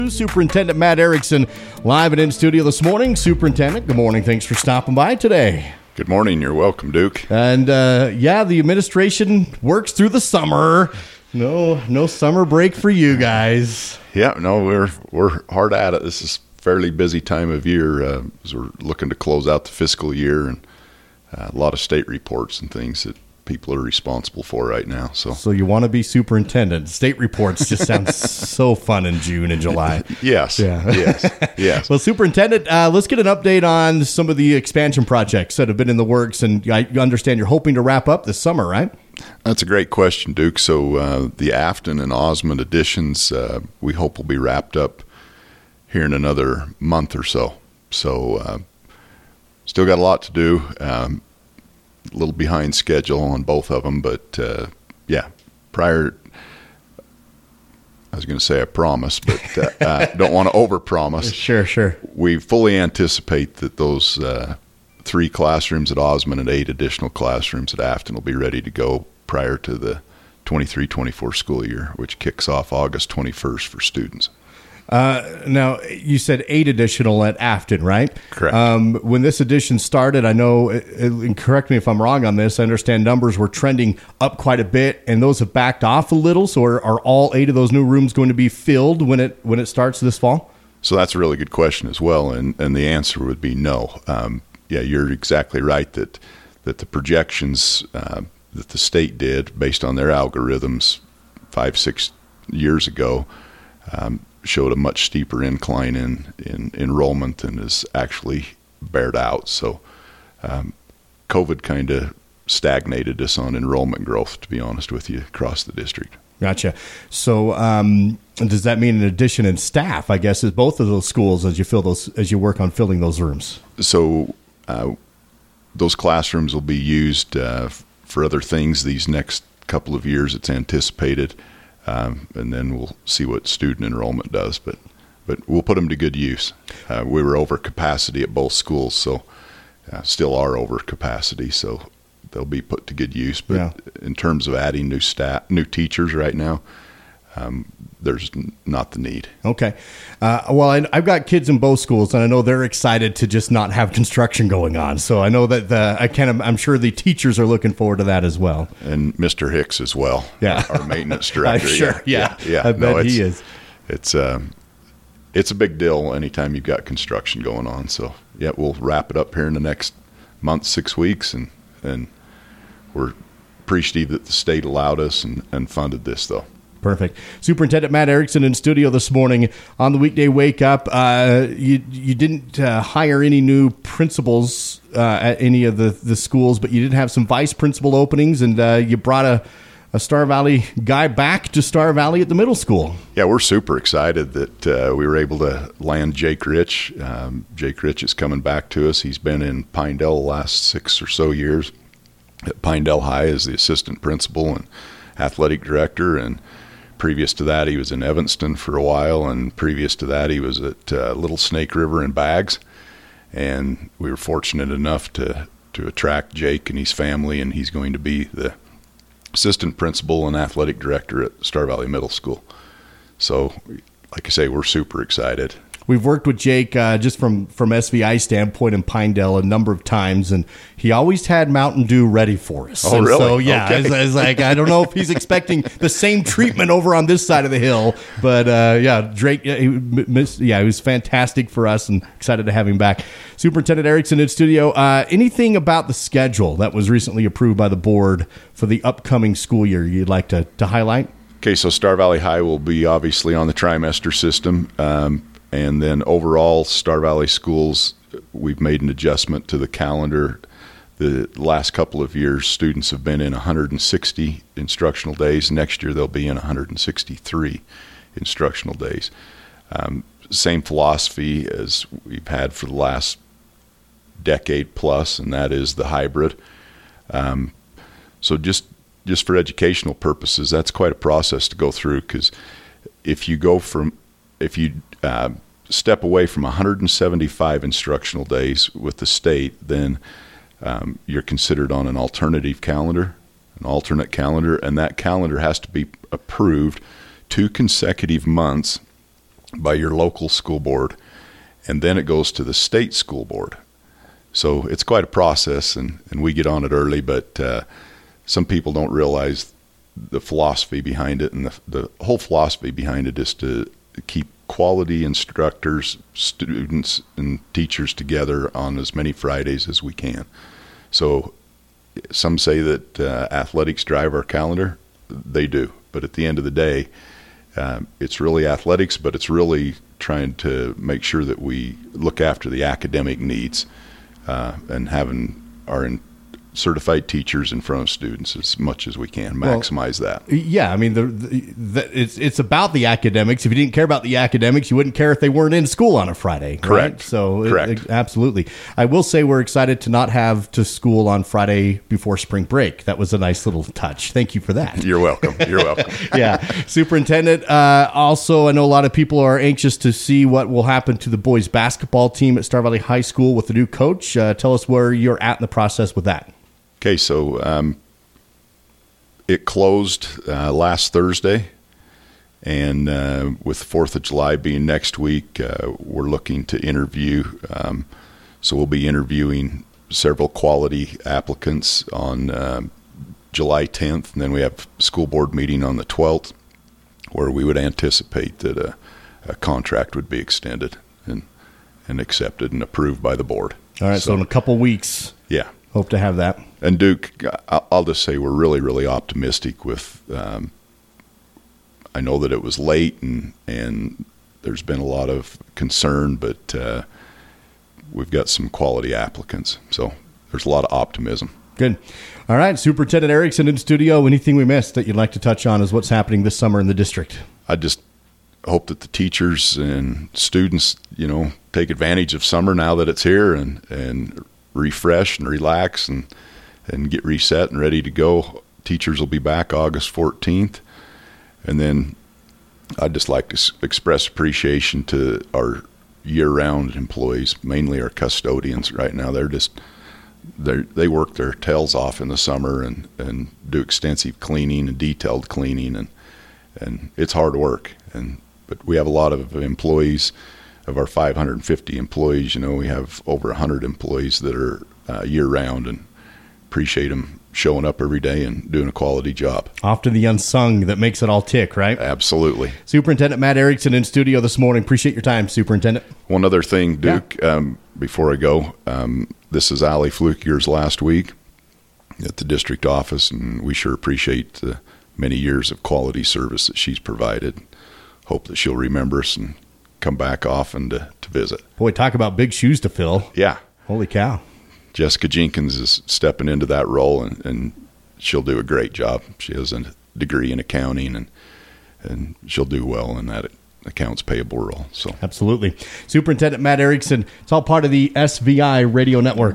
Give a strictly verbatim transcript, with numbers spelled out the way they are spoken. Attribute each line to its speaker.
Speaker 1: Superintendent Matt Erickson live and in studio this morning. Superintendent, good morning. Thanks for stopping by today.
Speaker 2: Good morning. You're welcome, Duke.
Speaker 1: And uh, yeah, the administration works through the summer. No, no summer break for you guys.
Speaker 2: Yeah, no, we're we're hard at it. This is a fairly busy time of year uh, as we're looking to close out the fiscal year, and uh, a lot of state reports and things that people are responsible for right now. So,
Speaker 1: so you want to be superintendent? State reports just sound so fun in June and July.
Speaker 2: Yes.
Speaker 1: Yeah.
Speaker 2: Yes. Yes.
Speaker 1: Well, Superintendent, uh, let's get an update on some of the expansion projects that have been in the works, and I understand you're hoping to wrap up this summer, right?
Speaker 2: That's a great question, Duke. So uh, the Afton and Osmond additions, uh, we hope will be wrapped up here in another month or so. So uh, still got a lot to do. Um, a little behind schedule on both of them, but uh, yeah, prior, I was going to say I promise, but uh, I don't want to overpromise.
Speaker 1: Sure, sure.
Speaker 2: We fully anticipate that those uh, three classrooms at Osmond and eight additional classrooms at Afton will be ready to go prior to the twenty-three twenty-four school year, which kicks off August twenty-first for students.
Speaker 1: Uh, now, you said eight additional at Afton, right?
Speaker 2: Correct.
Speaker 1: Um, when this edition started, I know, and correct me if I'm wrong on this, I understand numbers were trending up quite a bit, and those have backed off a little. So are, are all eight of those new rooms going to be filled when it when it starts this fall?
Speaker 2: So that's a really good question as well, and, and the answer would be no. Um, yeah, you're exactly right that, that the projections uh, that the state did based on their algorithms five, six years ago um, showed a much steeper incline in, in enrollment than is actually bared out. So um, COVID kind of stagnated us on enrollment growth, to be honest with you, across the district.
Speaker 1: Gotcha. So um, does that mean an addition in staff, I guess, at both of those schools as you fill those, as you work on filling those rooms?
Speaker 2: So uh, those classrooms will be used uh, for other things these next couple of years, it's anticipated. Um, and then we'll see what student enrollment does, but but we'll put them to good use. Uh, we were over capacity at both schools, so uh, still are over capacity, so they'll be put to good use. But
Speaker 1: yeah.
Speaker 2: In terms of adding new staff, new teachers right now, um, there's n- not the need.
Speaker 1: Okay. Uh, well, I, I've got kids in both schools, and I know they're excited to just not have construction going on. So I know that the, I can, I'm sure the teachers are looking forward to that as well.
Speaker 2: And Mister Hicks as well.
Speaker 1: Yeah.
Speaker 2: Our maintenance director.
Speaker 1: I'm sure. Yeah.
Speaker 2: Yeah. yeah.
Speaker 1: I bet
Speaker 2: no,
Speaker 1: he is.
Speaker 2: It's, um, it's a big deal anytime you've got construction going on. So yeah, we'll wrap it up here in the next month, six weeks. And, and we're appreciative that the state allowed us and, and funded this though.
Speaker 1: Perfect. Superintendent Matt Erickson in studio this morning on the weekday wake up. Uh, you you didn't uh, hire any new principals uh, at any of the, the schools, but you did have some vice principal openings, and uh, you brought a, a Star Valley guy back to Star Valley at the middle school.
Speaker 2: Yeah, we're super excited that uh, we were able to land Jake Rich. Um, Jake Rich is coming back to us. He's been in Pinedale the last six or so years at Pinedale High as the assistant principal and athletic director, and previous to that, he was in Evanston for a while, and previous to that, he was at uh, Little Snake River in Baggs. And we were fortunate enough to, to attract Jake and his family, and he's going to be the assistant principal and athletic director at Star Valley Middle School. So, like I say, we're super excited.
Speaker 1: We've worked with Jake uh, just from, from S V I standpoint in Pinedale a number of times, and he always had Mountain Dew ready for us.
Speaker 2: Oh,
Speaker 1: and
Speaker 2: really?
Speaker 1: So, yeah,
Speaker 2: Okay.
Speaker 1: I, was, I was like, I don't know if he's expecting the same treatment over on this side of the hill, but uh, yeah, Drake, he, yeah, he was fantastic for us, and excited to have him back. Superintendent Erickson in studio. Uh, anything about the schedule that was recently approved by the board for the upcoming school year you'd like to, to highlight?
Speaker 2: Okay, so Star Valley High will be obviously on the trimester system. Um, And then overall, Star Valley schools, we've made an adjustment to the calendar. The last couple of years, students have been in one hundred sixty instructional days. Next year, they'll be in one hundred sixty-three instructional days. Um, same philosophy as we've had for the last decade plus, and that is the hybrid. Um, so just just for educational purposes, that's quite a process to go through, because if you go from if you uh, step away from one hundred seventy-five instructional days with the state, then um, you're considered on an alternative calendar, an alternate calendar, and that calendar has to be approved two consecutive months by your local school board, and then it goes to the state school board. So it's quite a process, and, and we get on it early, but uh, some people don't realize the philosophy behind it, and the, the whole philosophy behind it is to keep quality instructors, students, and teachers together on as many Fridays as we can. So some say that uh, athletics drive our calendar. They do. But at the end of the day, um, it's really athletics, but it's really trying to make sure that we look after the academic needs uh, and having our in certified teachers in front of students as much as we can, maximize well, that.
Speaker 1: Yeah, I mean, the, the, the, it's it's about the academics. If you didn't care about the academics, you wouldn't care if they weren't in school on a Friday.
Speaker 2: Correct.
Speaker 1: Right? So,
Speaker 2: Correct.
Speaker 1: It, it, absolutely. I will say we're excited to not have to school on Friday before spring break. That was a nice little touch. Thank you for that.
Speaker 2: You're welcome. You're welcome.
Speaker 1: Yeah. Superintendent, uh, also, I know a lot of people are anxious to see what will happen to the boys basketball team at Star Valley High School with the new coach. Uh, tell us where you're at in the process with that.
Speaker 2: Okay, so um, it closed uh, last Thursday, and uh, with fourth of July being next week, uh, we're looking to interview. Um, so we'll be interviewing several quality applicants on uh, July tenth, and then we have a school board meeting on the twelfth, where we would anticipate that a, a contract would be extended and, and accepted and approved by the board.
Speaker 1: All right, so, so in a couple weeks.
Speaker 2: Yeah.
Speaker 1: Hope to have that.
Speaker 2: And Duke, I'll just say we're really, really optimistic with, um, I know that it was late and, and there's been a lot of concern, but uh, we've got some quality applicants. So there's a lot of optimism.
Speaker 1: Good. All right, Superintendent Erickson in studio. Anything we missed that you'd like to touch on is what's happening this summer in the district?
Speaker 2: I just hope that the teachers and students, you know, take advantage of summer now that it's here and, and refresh and relax and and get reset and ready to go. Teachers will be back August fourteenth. And then I'd just like to express appreciation to our year-round employees, mainly our custodians right now. They're just, they they work their tails off in the summer and, and do extensive cleaning and detailed cleaning, and and it's hard work. And but we have a lot of employees. Of our five hundred fifty employees, you know, we have over one hundred employees that are uh, year-round, and appreciate them showing up every day and doing a quality job.
Speaker 1: Often the unsung that makes it all tick, right?
Speaker 2: Absolutely.
Speaker 1: Superintendent Matt Erickson in studio this morning. Appreciate your time, Superintendent.
Speaker 2: One other thing, Duke, yeah. um, before I go, um, this is Allie Flukier's last week at the district office, and we sure appreciate the many years of quality service that she's provided. Hope that she'll remember us and come back often to, to visit.
Speaker 1: Boy, talk about big shoes to fill.
Speaker 2: Yeah.
Speaker 1: Holy cow.
Speaker 2: Jessica Jenkins is stepping into that role, and, and she'll do a great job. She has a degree in accounting, and and she'll do well in that accounts payable role. So
Speaker 1: absolutely. Superintendent Matt Erickson, it's all part of the S V I Radio Network.